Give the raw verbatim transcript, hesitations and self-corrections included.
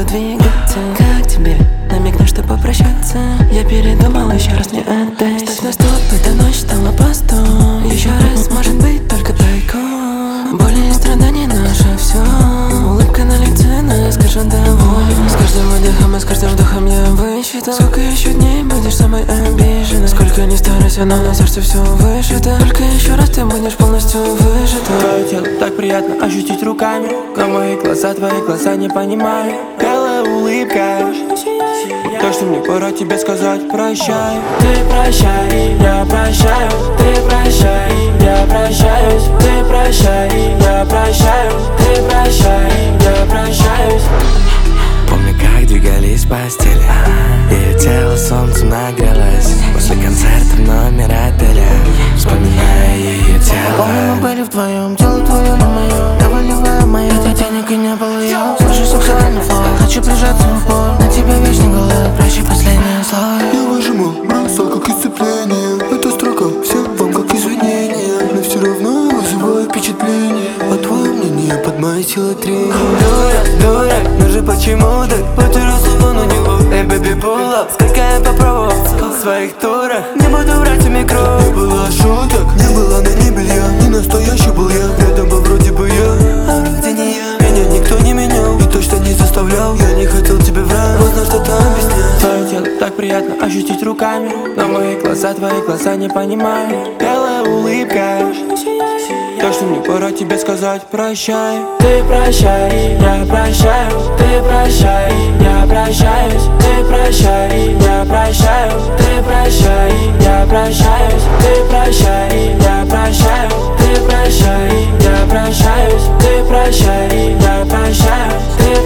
буду двигаться. Как тебе? Намекну, что попрощаться. Я передумал, еще раз не отдай. Ставь на стоп, эта ночь стала постом. Еще раз, может быть, только тайком. Боли и страдания наше все. Улыбка на лице, но я скажу доволен. С каждым выдохом и с каждым вдохом я высчитал. Сколько еще дней будешь самой обиженной? Сколько не старайся, но на сердце все вышито. Только еще раз ты будешь полностью выжата. Твое тело так приятно ощутить руками, но мои глаза, твои глаза не понимаю. Белая улыбка, то, что мне пора тебе сказать прощай. Ты прощай, я прощаю. Ты прощай, я прощаюсь. Ты прощай, я прощаю. Ты прощай, я прощаюсь. Помню, как двигались в постели, ее тело солнцем нагрелось. После концерта в номер отеля, вспоминая ее тело. Помню, мы были вдвоем, тело твое не мое. Я выливаю мое, ты денег и не было я. Слышу сексуальный флоу, хочу прижаться в пол. На тебя вечно голая, прощай последнее слово. Я выжимал бросал как исцепление. Эта строка всем вам как извинение, но все равно вызывает впечатление. А твое мнение под моей силой трения. Дурак, дурак, ну же почему ты потерялся на него? Эй, бэби, pull up, сколько я попробовал в своих турах. Не буду врать в микро. Не было шуток, не было на ней белья. Не настоящий был я, рядом был вроде бы я, а вроде не я. меня никто не менял и точно не заставлял. Я не хотел тебе врать, поздно что-то объяснять. Твое тело так приятно ощутить руками, но мои глаза, твои глаза не понимают. Белая улыбка, то, что мне пора тебе сказать прощай. Ты прощай, я прощаю. Ты прощай, я прощаюсь. Ты прощай, я прощаю. Ты прощай, я прощаюсь. Ты прощай, я прощаю. Ты прощай, я прощаюсь. Ты прощай, я прощаю. Ты